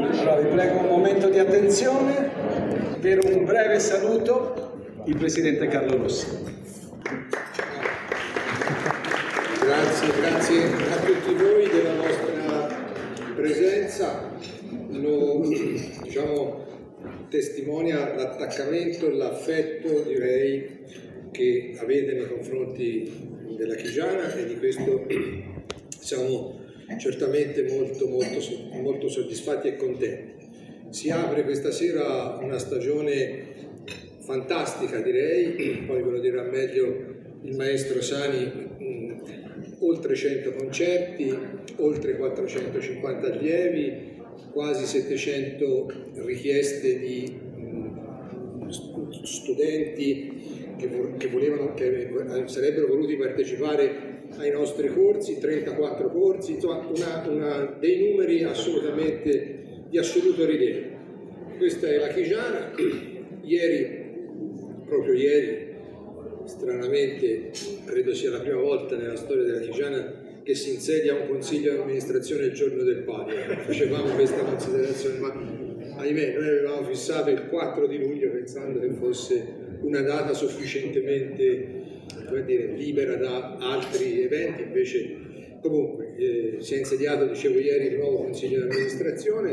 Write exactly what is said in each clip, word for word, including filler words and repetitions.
Allora vi prego un momento di attenzione per un breve saluto, il Presidente Carlo Rossi. Grazie, grazie a tutti voi della vostra presenza. Lo, diciamo, testimonia l'attaccamento e l'affetto, direi, che avete nei confronti della Chigiana, e di questo siamo certamente molto, molto, molto soddisfatti e contenti. Si apre questa sera una stagione fantastica, direi, poi ve lo dirà meglio il maestro Sani, mh, oltre cento concerti, oltre quattrocentocinquanta allievi, quasi settecento richieste di mh, studenti che, vo- che, volevano, che sarebbero voluti partecipare ai nostri corsi, trentaquattro corsi, insomma una, una, dei numeri assolutamente di assoluto rilievo. Questa è la Chigiana. Ieri, proprio ieri, stranamente, credo sia la prima volta nella storia della Chigiana che si insedia un consiglio di amministrazione il giorno del palio. Facevamo questa considerazione, ma ahimè noi avevamo fissato il quattro di luglio pensando che fosse una data sufficientemente, come dire, libera da altri eventi. Invece comunque eh, si è insediato, dicevo ieri, il nuovo consiglio di amministrazione,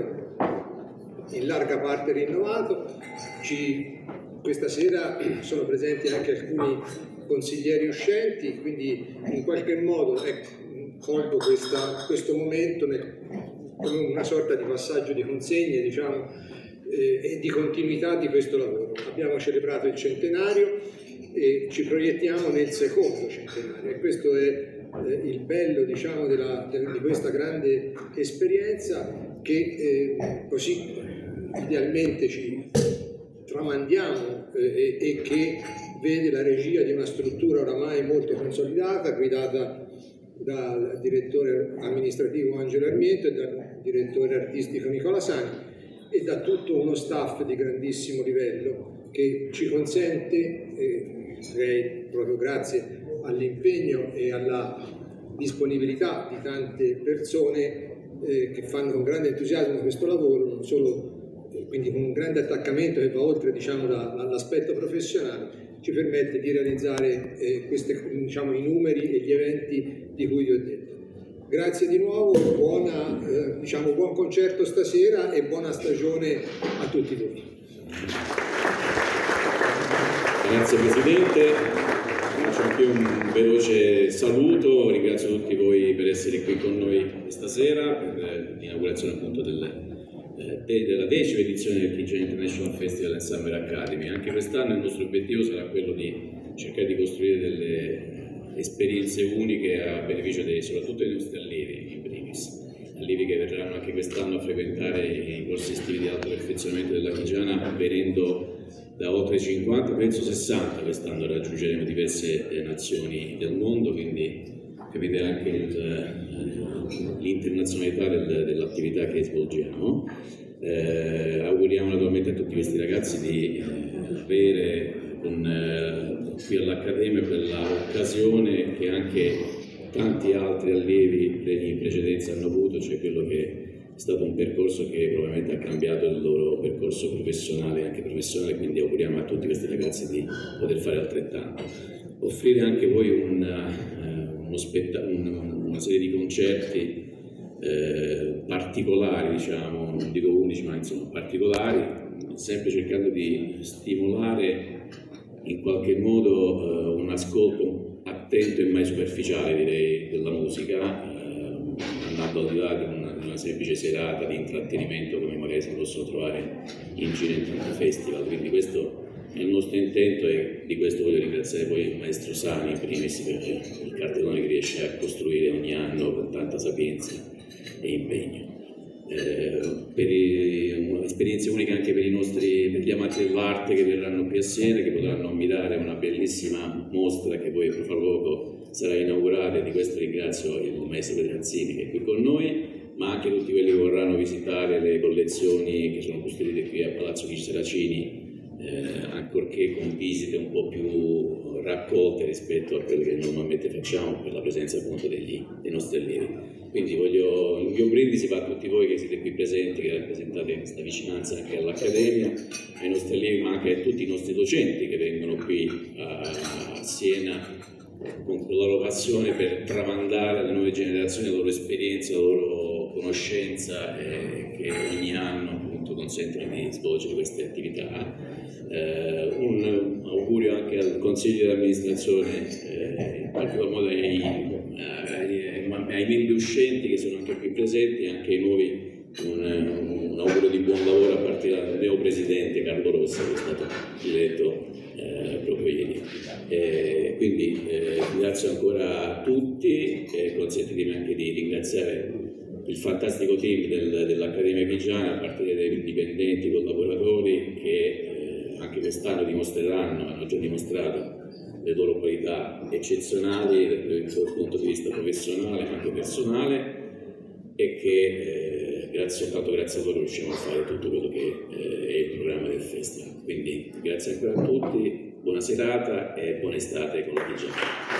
in larga parte rinnovato. Ci, questa sera sono presenti anche alcuni consiglieri uscenti, quindi in qualche modo ecco, colgo questa, questo momento nel, come una sorta di passaggio di consegne, diciamo, eh, e di continuità di questo lavoro. Abbiamo celebrato il centenario e ci proiettiamo nel secondo centenario, e questo è eh, il bello, diciamo, della, di questa grande esperienza che eh, così idealmente ci tramandiamo eh, e, e che vede la regia di una struttura oramai molto consolidata, guidata dal direttore amministrativo Angelo Armiento e dal direttore artistico Nicola Sani, e da tutto uno staff di grandissimo livello che ci consente, eh, direi proprio grazie all'impegno e alla disponibilità di tante persone eh, che fanno con grande entusiasmo questo lavoro, non solo, eh, quindi con un grande attaccamento che va oltre, diciamo, da, dall'aspetto professionale, ci permette di realizzare eh, queste, diciamo, i numeri e gli eventi di cui vi ho detto. Grazie di nuovo, buona, eh, diciamo, buon concerto stasera e buona stagione a tutti voi. Grazie Presidente, faccio anche un veloce saluto, ringrazio tutti voi per essere qui con noi questa sera per l'inaugurazione appunto del della decima edizione del Chigiana International Festival and Summer Academy. Anche quest'anno il nostro obiettivo sarà quello di cercare di costruire delle esperienze uniche a beneficio dei, soprattutto dei nostri allievi, in primis, allievi che verranno anche quest'anno a frequentare i corsi estivi di alto perfezionamento della Chigiana, venendo da oltre cinquanta, penso sessanta, quest'anno raggiungeremo diverse nazioni del mondo, quindi capite anche il, l'internazionalità del, dell'attività che svolgiamo. Eh, auguriamo naturalmente a tutti questi ragazzi di eh, avere con, eh, qui all'Accademia quella occasione che anche tanti altri allievi in precedenza hanno avuto, cioè quello che è stato un percorso che probabilmente ha cambiato il loro percorso professionale e anche professionale, quindi auguriamo a tutti questi ragazzi di poter fare altrettanto. Offrire anche voi un, uh, uno spetta- un, una serie di concerti Eh, particolari, diciamo, non dico unici, ma insomma particolari, sempre cercando di stimolare in qualche modo eh, un ascolto attento e mai superficiale, direi, della musica, eh, andando al di là di una, di una semplice serata di intrattenimento come magari si possono trovare in giro in tanti festival. Quindi questo è il nostro intento, e di questo voglio ringraziare poi il maestro Sani in primis per il cartellone che riesce a costruire ogni anno con tanta sapienza e impegno. Eh, per i, esperienze uniche anche per i nostri, per gli amanti dell'arte che verranno qui a Siena, che potranno ammirare una bellissima mostra che poi fra poco sarà inaugurata, e di questo ringrazio il maestro Pedranzini che è qui con noi, ma anche tutti quelli che vorranno visitare le collezioni che sono custodite qui a Palazzo Chigi Saracini, eh, ancorché con visite un po' più raccolte rispetto a quelle che normalmente facciamo per la presenza appunto degli, dei nostri allievi. quindi voglio, il mio brindisi va a tutti voi che siete qui presenti, che rappresentate questa vicinanza anche all'Accademia, ai nostri allievi, ma anche a tutti i nostri docenti che vengono qui a Siena con la loro passione per tramandare alle nuove generazioni la loro esperienza, la loro conoscenza, eh, che ogni anno appunto consentono di svolgere queste attività. Eh, un augurio anche al Consiglio di amministrazione, eh, in particolar modo ai, ai, ai membri uscenti che sono anche qui presenti, e anche ai nuovi un, un augurio di buon lavoro a partire dal neo presidente Carlo Rossa, che è stato eletto eh, proprio ieri. Eh, quindi eh, ringrazio ancora a tutti e consentitemi anche di ringraziare il fantastico team del, dell'Accademia Chigiana, a partire dai dipendenti, collaboratori che eh, anche quest'anno dimostreranno, hanno già dimostrato le loro qualità eccezionali dal punto di vista professionale ma anche personale, e che eh, grazie, soltanto grazie a loro riusciamo a fare tutto quello che eh, è il programma del festival. Quindi grazie ancora a tutti, buona serata e buona estate con la Chigiana.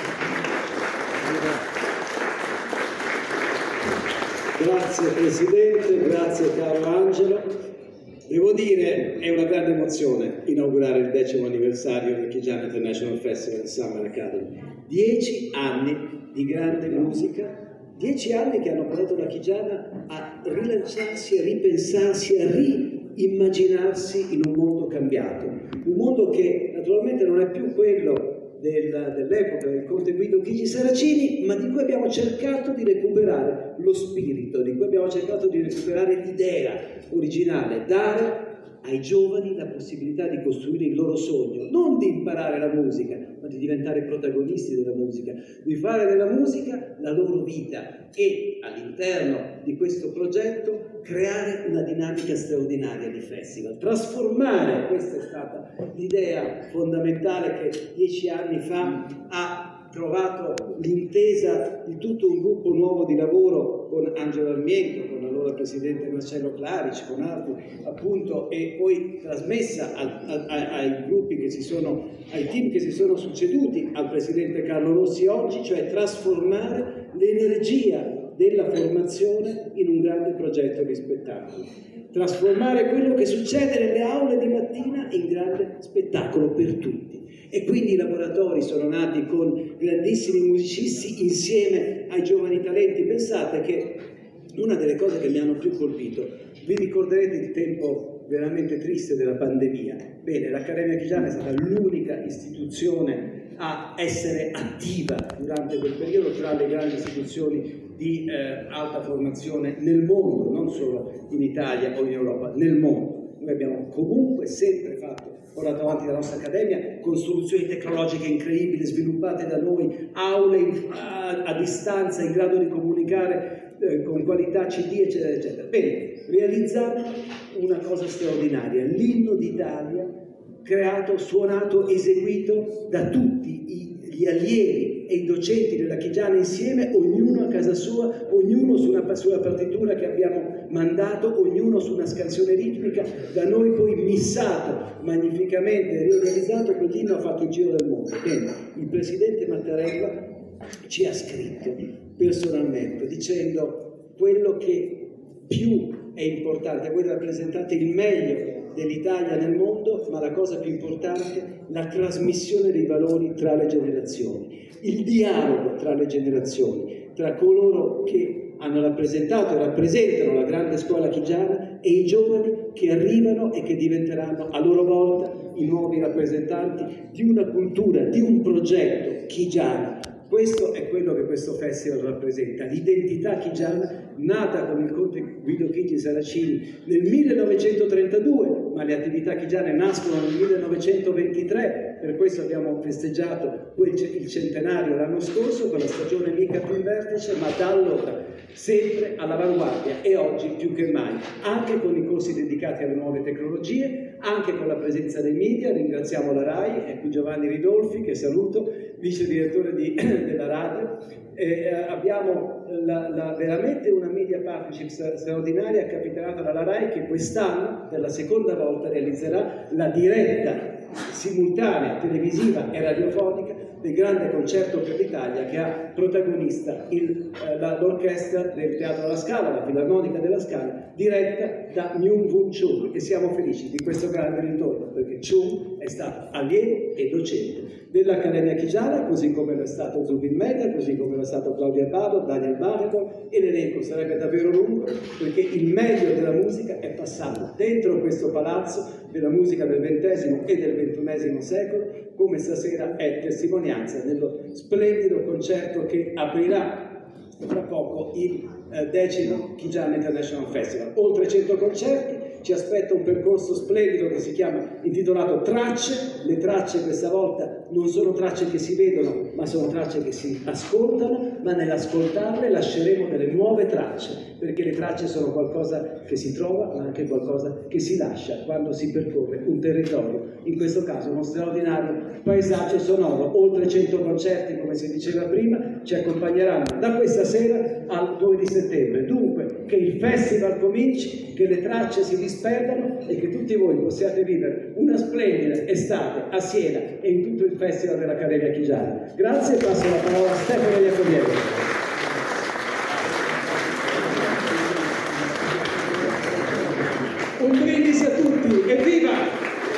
Grazie Presidente, grazie caro Angelo. Devo dire, è una grande emozione inaugurare il decimo anniversario del Chigiana International Festival in Summer Academy. Dieci anni di grande musica, dieci anni che hanno portato la Chigiana a rilanciarsi, a ripensarsi, a riimmaginarsi in un mondo cambiato. Un mondo che naturalmente non è più quello del, dell'epoca del conte Guido Chigi Saracini, ma di cui abbiamo cercato di recuperare lo spirito, di cui abbiamo cercato di recuperare l'idea originale, dare ai giovani la possibilità di costruire il loro sogno, non di imparare la musica, ma di diventare protagonisti della musica, di fare della musica la loro vita e all'interno di questo progetto creare una dinamica straordinaria di festival, trasformare, questa è stata l'idea fondamentale che dieci anni fa ha trovato l'intesa di tutto un gruppo nuovo di lavoro con Angelo Armiento, con l'allora presidente Marcello Clarici, con altri appunto, e poi trasmessa a, a, ai gruppi che si sono, ai team che si sono succeduti al presidente Carlo Rossi oggi, cioè trasformare l'energia della formazione in un grande progetto di spettacolo, trasformare quello che succede nelle aule di mattina in grande spettacolo per tutti. E quindi i laboratori sono nati con grandissimi musicisti insieme ai giovani talenti. Pensate che una delle cose che mi hanno più colpito, vi ricorderete il tempo veramente triste della pandemia. Bene, l'Accademia Chigiana è stata l'unica istituzione a essere attiva durante quel periodo tra le grandi istituzioni di eh, alta formazione nel mondo, non solo in Italia o in Europa, nel mondo. Noi abbiamo comunque sempre fatto, portato avanti la nostra accademia, con soluzioni tecnologiche incredibili sviluppate da noi, aule in, a, a distanza in grado di comunicare eh, con qualità C D, eccetera, eccetera. Bene, realizzando una cosa straordinaria, l'inno d'Italia, creato, suonato, eseguito da tutti i, gli allievi e i docenti della Chigiana insieme, ognuno a casa sua, ognuno su una, sulla partitura che abbiamo mandato, ognuno su una scansione ritmica, da noi poi missato magnificamente, riorganizzato, quell'inno ha fatto il giro del mondo. Bene, il presidente Mattarella ci ha scritto personalmente dicendo quello che più è importante, voi rappresentate il meglio dell'Italia nel mondo, ma la cosa più importante, la trasmissione dei valori tra le generazioni, il dialogo tra le generazioni, tra coloro che hanno rappresentato e rappresentano la grande scuola chigiana e i giovani che arrivano e che diventeranno a loro volta i nuovi rappresentanti di una cultura, di un progetto chigiano. Questo è quello che questo festival rappresenta, l'identità chigiana nata con il conte Guido Chigi Saracini nel millenovecentotrentadue, ma le attività chigiane nascono nel millenovecentoventitré, per questo abbiamo festeggiato il centenario l'anno scorso con la stagione Mica più in vertice, ma da allora sempre all'avanguardia e oggi più che mai, anche con i corsi dedicati alle nuove tecnologie, anche con la presenza dei media. Ringraziamo la RAI, è qui Giovanni Ridolfi, che saluto, vice direttore di, della radio. Eh, abbiamo la, la, veramente una media partnership straordinaria capitanata dalla RAI, che quest'anno per la seconda volta realizzerà la diretta simultanea televisiva e radiofonica del grande concerto per l'Italia, che ha protagonista il, eh, la, l'orchestra del Teatro alla Scala, la Filarmonica della Scala, diretta da Myung Woo Chung, e siamo felici di questo grande ritorno perché Chung è stato allievo e docente dell'Accademia Chigiana, così come lo è stato Zubin Mehta, così come lo è stato Claudia Abbado, Daniel Barenboim, e l'elenco sarebbe davvero lungo perché il meglio della musica è passato dentro questo palazzo della musica del ventesimo e del ventunesimo secolo, come stasera è testimonianza nello splendido concerto che aprirà tra poco il eh, decimo Chigiana International Festival. Oltre cento concerti, ci aspetta un percorso splendido che si chiama, intitolato Tracce. Le tracce questa volta non sono tracce che si vedono, ma sono tracce che si ascoltano, ma nell'ascoltarle lasceremo delle nuove tracce, perché le tracce sono qualcosa che si trova, ma anche qualcosa che si lascia quando si percorre un territorio, in questo caso uno straordinario paesaggio sonoro. Oltre cento concerti, come si diceva prima, ci accompagneranno da questa sera al due di settembre. Dunque, che il festival cominci, che le tracce si disperdano e che tutti voi possiate vivere una splendida estate a Siena e in tutto il festival dell'Accademia Chigiana. Grazie, passo la parola a Stefano Iacoviello. Un brindisi a tutti, evviva!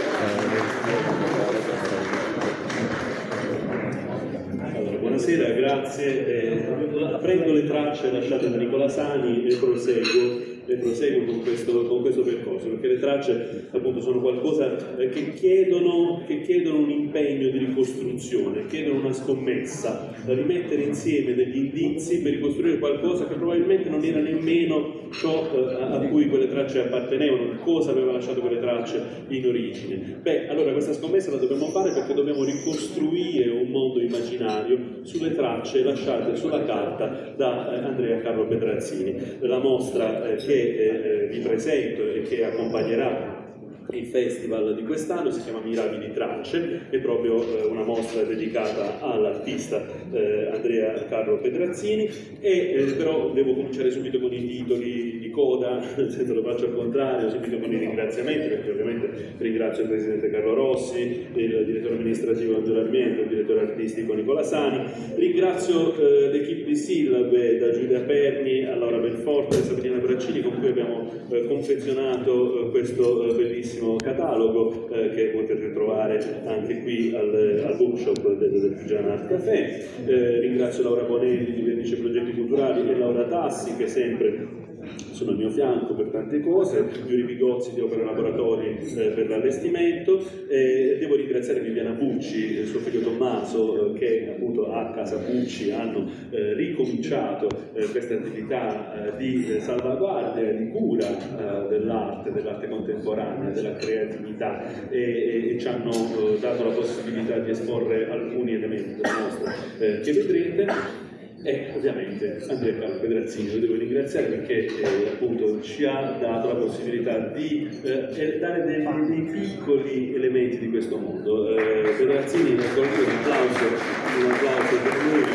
Allora, buonasera, grazie. Eh, prendo le tracce lasciate da Nicola Sani e proseguo, e proseguo con, questo, con questo percorso, perché le tracce appunto sono qualcosa eh, che, chiedono, che chiedono un impegno di ricostruzione, chiedono una scommessa, rimettere insieme degli indizi per ricostruire qualcosa che probabilmente non era nemmeno ciò eh, a cui quelle tracce appartenevano, cosa aveva lasciato quelle tracce in origine. Beh, allora questa scommessa la dobbiamo fare perché dobbiamo ricostruire un mondo immaginario sulle tracce lasciate sulla carta da eh, Andrea Carlo Pedrazzini. La mostra eh, che eh, vi presento e che accompagnerà il festival di quest'anno si chiama Mirabili Tracce, è proprio eh, una mostra dedicata all'artista eh, Andrea Carlo Pedrazzini, e eh, però devo cominciare subito con i titoli di coda, se lo faccio al contrario, subito con i ringraziamenti, perché ovviamente ringrazio il Presidente Carlo Rossi, il Direttore Amministrativo Angelo Armiento, il Direttore Artistico Nicola Sani, ringrazio eh, l'equipe di Sillabe, da Giulia Perni a Laura Belforte e Sabrina Braccini, con cui abbiamo eh, confezionato eh, questo eh, bellissimo catalogo eh, che potete trovare anche qui al, al bookshop del, del Chigiana Art Café. Eh, ringrazio Laura Bonelli di Vernice Progetti Culturali e Laura Tassi, che sempre sono al mio fianco per tante cose, Giuri Bigozzi di Opera Laboratori eh, per l'allestimento. Eh, devo ringraziare Viviana Bucci e suo figlio Tommaso, eh, che appunto a Casa Bucci hanno eh, ricominciato eh, questa attività eh, di eh, salvaguardia e di cura eh, dell'arte, dell'arte contemporanea, della creatività, e, e, e ci hanno eh, dato la possibilità di esporre alcuni elementi della mostra eh, che vedrete. E ovviamente Andrea Carlo Pedrazzini lo devo ringraziare perché eh, appunto ci ha dato la possibilità di eh, dare dei, dei piccoli elementi di questo mondo. Eh, Pedrazzini, un applauso, un applauso per lui.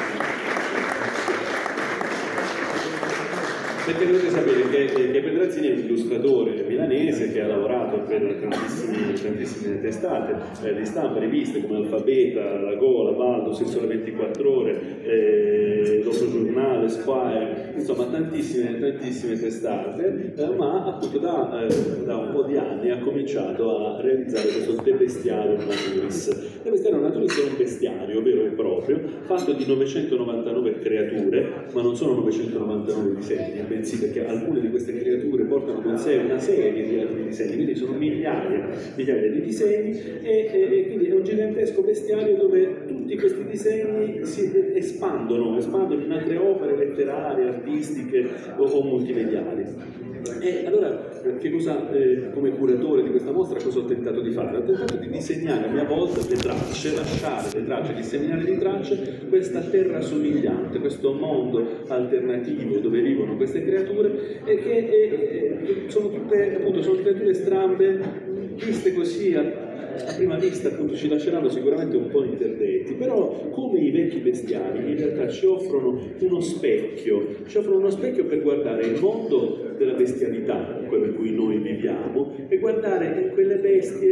Perché dovete sapere che, che Pedrazzini è un illustratore milanese che ha lavorato per tantissime, tantissime testate eh, di stampa, riviste come Alfabeta, La Gola, Baldo, Il Sole ventiquattro Ore, eh, L'Otto Giornale, Squire, insomma tantissime, tantissime testate, eh, ma appunto da, eh, da un po' di anni ha cominciato a realizzare questo De Bestiario Naturis. De Bestiario Naturis è un bestiario vero e proprio, fatto di novecentonovantanove creature, ma non sono novecentonovantanove disegni, bensì perché alcune di queste creature portano con sé una serie di altri disegni, quindi sono migliaia, migliaia di disegni, e, e, e quindi è un gigantesco bestiario dove tutti questi disegni si espandono, espandono in altre opere letterarie, artistiche o, o multimediali. E allora, che cosa, eh, come curatore di questa mostra, cosa ho tentato di fare? Ho tentato di disegnare a mia volta le tracce, lasciare le tracce, disseminare le tracce, questa terra somigliante, questo mondo alternativo dove vivono queste creature, e che e, e, sono tutte, appunto, sono creature strambe, viste così a, a prima vista appunto ci lasceranno sicuramente un po' interdetti, però come i vecchi bestiari in realtà ci offrono uno specchio, ci offrono uno specchio per guardare il mondo della bestialità, quello in cui noi viviamo, e guardare in quelle bestie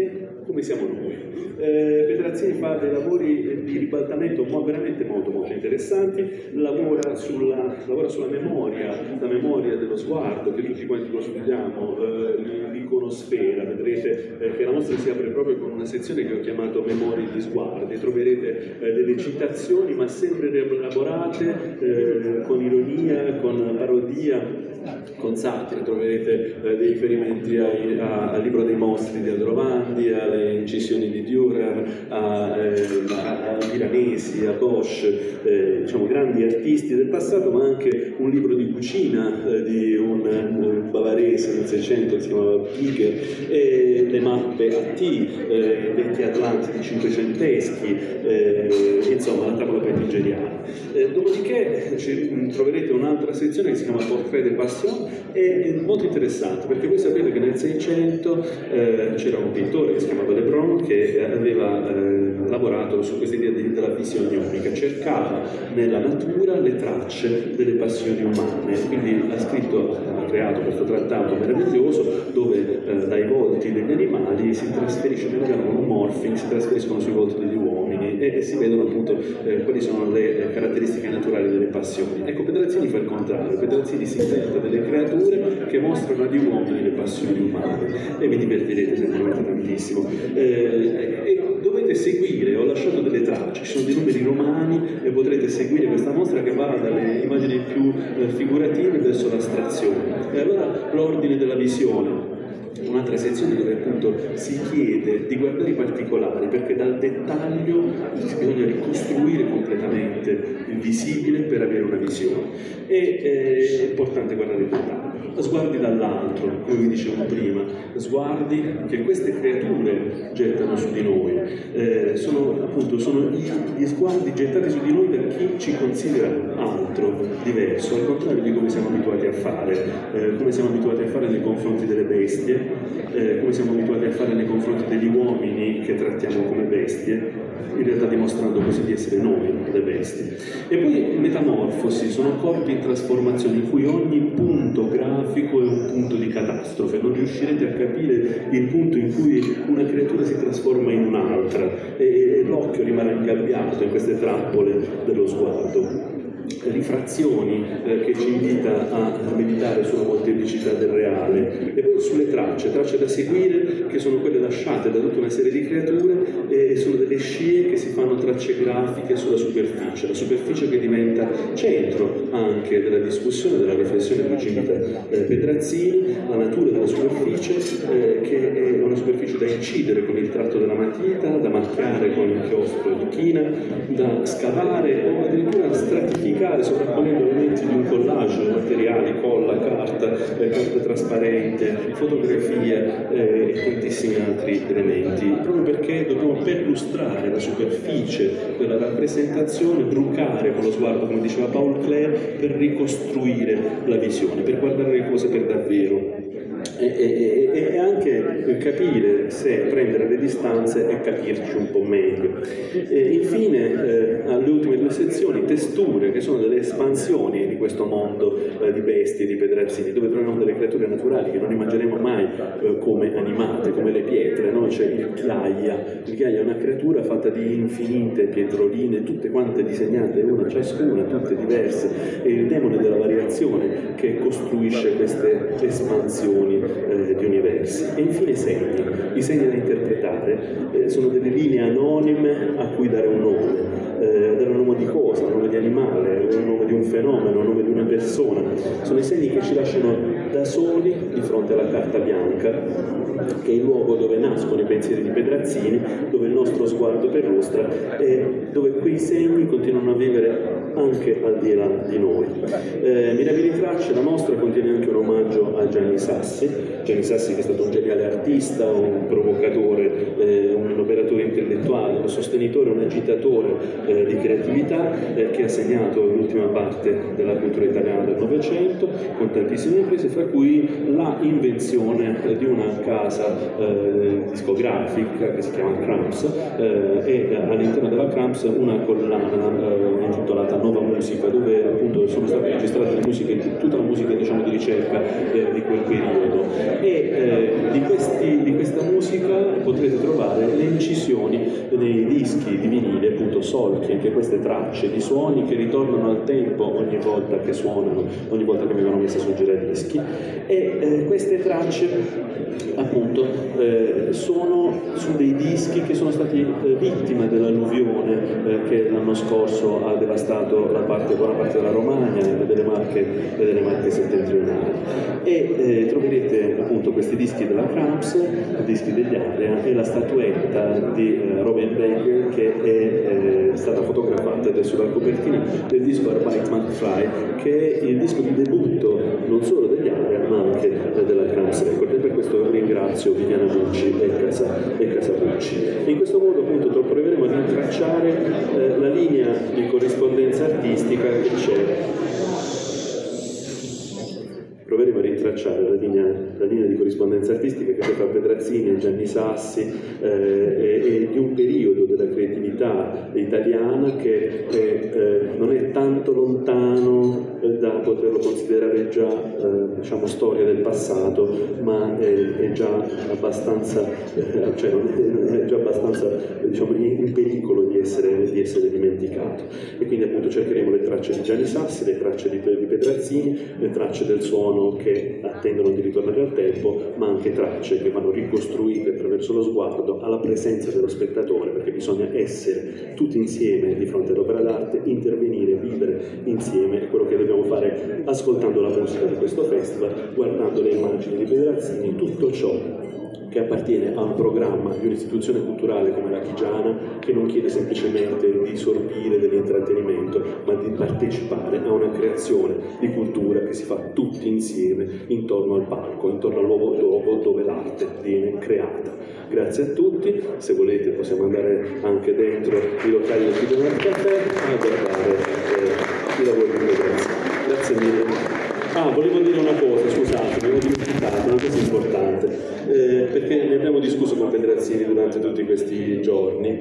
come siamo noi. Eh, Petrazzini fa dei lavori di ribaltamento veramente molto molto interessanti, lavora sulla, lavora sulla memoria, la memoria dello sguardo, che tutti quanti lo studiamo, eh, l'iconosfera. Vedrete eh, che la mostra si apre proprio con una sezione che ho chiamato Memorie di sguardi. Troverete eh, delle citazioni, ma sempre elaborate, eh, con ironia, con parodia, con Sartre. Troverete eh, dei riferimenti ai, a, al libro dei mostri di Aldrovandi, alle incisioni di Dürer, a, eh, a, a Piranesi, a Bosch, eh, diciamo grandi artisti del passato, ma anche un libro di cucina eh, di un, un bavarese del Seicento che si chiamava Piger, e le mappe a T, eh, vecchi atlanti di cinquecenteschi, eh, insomma la tavola pettigeriana. Eh, dopodiché ci, troverete un'altra sezione che si chiama Portrait de Passion, e è molto interessante perché voi sapete che nel Seicento eh, c'era un pittore che si chiamava Le Brun che eh, aveva eh, lavorato su questa idea di, della visione unica, cercava nella natura le tracce delle passioni umane, quindi ha scritto, ha creato questo trattato meraviglioso dove eh, dai volti degli animali si trasferisce, nel morphing, si trasferiscono sui volti degli uomini e, e si vedono appunto eh, quali sono le eh, caratteristiche naturali delle passioni. Ecco, Petrazzini fa il contrario, Petrazzini si inventa delle creature che mostrano agli uomini le passioni umane e vi divertirete sicuramente tantissimo. Eh, e dovete seguire, ho lasciato delle tracce, ci sono dei numeri romani e potrete seguire questa mostra che va dalle immagini più eh, figurative verso l'astrazione. E allora l'ordine della visione, un'altra sezione dove appunto si chiede di guardare i particolari, perché dal dettaglio bisogna ricostruire completamente il visibile per avere una visione. E eh, è importante guardare il dettaglio. Sguardi dall'altro, come vi dicevo prima, sguardi che queste creature gettano su di noi, eh, sono appunto sono gli, gli sguardi gettati su di noi da chi ci considera altro, diverso, al contrario di come siamo abituati a fare, eh, come siamo abituati a fare nei confronti delle bestie, eh, come siamo abituati a fare nei confronti degli uomini che trattiamo come bestie, in realtà dimostrando così di essere noi le bestie. E poi metamorfosi, sono corpi in trasformazione in cui ogni punto grafico è un punto di catastrofe, non riuscirete a capire il punto in cui una creatura si trasforma in un'altra e, e l'occhio rimane ingabbiato in queste trappole dello sguardo. Rifrazioni eh, che ci invita a meditare sulla molteplicità del reale, e poi sulle tracce, tracce da seguire che sono quelle lasciate da tutta una serie di creature e sono delle scie che si fanno tracce grafiche sulla superficie, la superficie che diventa centro anche della discussione, della riflessione che ci invita eh, Petrazzini, la natura della superficie eh, che è una superficie da incidere con il tratto della matita, da marcare con il chiostro di china, da scavare o addirittura stratificare sovrapponendo elementi di un collage, materiali, colla, carta, eh, carta trasparente, fotografia eh, e tantissimi altri elementi, proprio perché dobbiamo perlustrare la superficie della rappresentazione, brucare con lo sguardo, come diceva Paul Klee, per ricostruire la visione, per guardare le cose per davvero. E, e, e anche capire se prendere le distanze e capirci un po' meglio. E infine, eh, alle ultime due sezioni, testure, che sono delle espansioni di questo mondo eh, di bestie, di Petrazzini, dove troviamo delle creature naturali che non immagineremo mai eh, come animate, come le pietre, no? C'è il ghiaia. Il ghiaia è una creatura fatta di infinite pietroline, tutte quante disegnate una ciascuna, tutte diverse, e il demone della variazione che costruisce queste espansioni Eh, di universi. E infine i segni, i segni da interpretare eh, sono delle linee anonime a cui dare un nome, eh, dare un nome di cosa, un nome di animale, un nome di un fenomeno, un nome di una persona. Sono i segni che ci lasciano da soli di fronte alla carta bianca, che è il luogo dove nascono i pensieri di Petrazzini, dove il nostro sguardo perlustra e dove quei segni continuano a vivere anche al di là di noi. Eh, Mirabili Tracce, la mostra, contiene anche un omaggio a Gianni Sassi, Gianni Sassi che è stato un geniale artista, un provocatore, eh, un operatore intellettuale, un sostenitore, un agitatore eh, di creatività, eh, che ha segnato l'ultima parte della cultura italiana del Novecento con tantissime imprese, fra cui la invenzione eh, di una casa eh, discografica che si chiama Cramps eh, e all'interno della Cramps una collana eh, intitolata Nuova Musica, dove appunto sono state registrate le musiche, tutta la musica diciamo di ricerca eh, di quel periodo. E eh, di, questi, di questa musica potrete trovare le incisioni nei dischi di vinile, appunto solchi, anche queste tracce di suoni che ritornano al tempo ogni volta che suonano, ogni volta che vengono messe su giradischi, e eh, queste tracce appunto eh, sono su dei dischi che sono stati eh, vittime dell'alluvione eh, che l'anno scorso ha devastato la parte, buona parte della Romagna e delle Marche, e delle Marche settentrionali, e eh, troverete appunto questi dischi della Cramps, dischi degli Area, e la statuetta di eh, Robin Baker che è eh, stata fotografata ed è sulla copertina del disco Arbeit macht frei, che è il disco di debutto non solo degli Area ma anche eh, della Cramps Record, e per questo ringrazio Viviana Bucci e Casa, e Casa Bucci. E in questo modo appunto proveremo ad intracciare eh, la linea di corrispondenza artistica che c'è. Proveremo a rintracciare la linea, la linea di corrispondenza artistica che c'è tra Pedrazzini e Gianni Sassi eh, e, e di un periodo della creatività italiana che è, eh, non è tanto lontano eh, da poterlo considerare già eh, diciamo storia del passato, ma è, è già abbastanza eh, cioè non è, è già abbastanza diciamo, in, in pericolo di essere, di essere dimenticato. E quindi appunto cercheremo le tracce di Gianni Sassi, le tracce di, di Pedrazzini, le tracce del suono che attendono di ritornare al tempo, ma anche tracce che vanno ricostruite attraverso lo sguardo alla presenza dello spettatore, perché bisogna essere tutti insieme di fronte all'opera d'arte, intervenire, vivere insieme. È quello che dobbiamo fare ascoltando la musica di questo festival, guardando le immagini di Pedrazzini, tutto ciò che appartiene a un programma di un'istituzione culturale come la Chigiana, che non chiede semplicemente di sorbire dell'intrattenimento, ma di partecipare a una creazione di cultura che si fa tutti insieme intorno al palco, intorno al luogo dove l'arte viene creata. Grazie a tutti, se volete possiamo andare anche dentro i locali del Chigiana del Caffè a guardare eh, i lavori di Pedrazzini. Grazie mille. Ah, volevo dire una cosa, scusate, mi ho dimenticato, una cosa importante, eh, perché ne abbiamo discusso con Pedrazzini durante tutti questi giorni,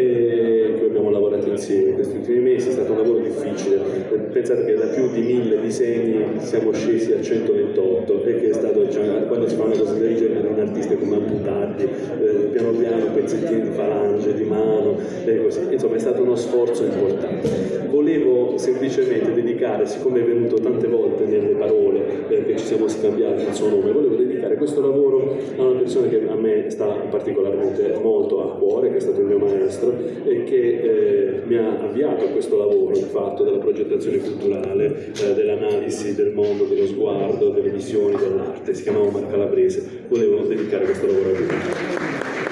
eh, che abbiamo lavorato insieme questi ultimi mesi, è stato un lavoro difficile. Pensate che da più di mille disegni siamo scesi a centoventotto, e che è stato, cioè, quando si fa una cosa del genere, un artista come amputati, eh, piano piano, pezzettini di falange, di mano, e così. Insomma, è stato uno sforzo importante. Volevo semplicemente dedicare, siccome è venuto tante volte nelle parole eh, che ci siamo scambiati il suo nome, volevo dedicare questo lavoro a una persona che a me sta particolarmente molto a cuore, che è stato il mio maestro e che eh, mi ha avviato a questo lavoro, il fatto della progettazione culturale, eh, dell'analisi del mondo, dello sguardo, delle visioni dell'arte. Si chiamava Omar Calabrese. Volevo dedicare questo lavoro a lui.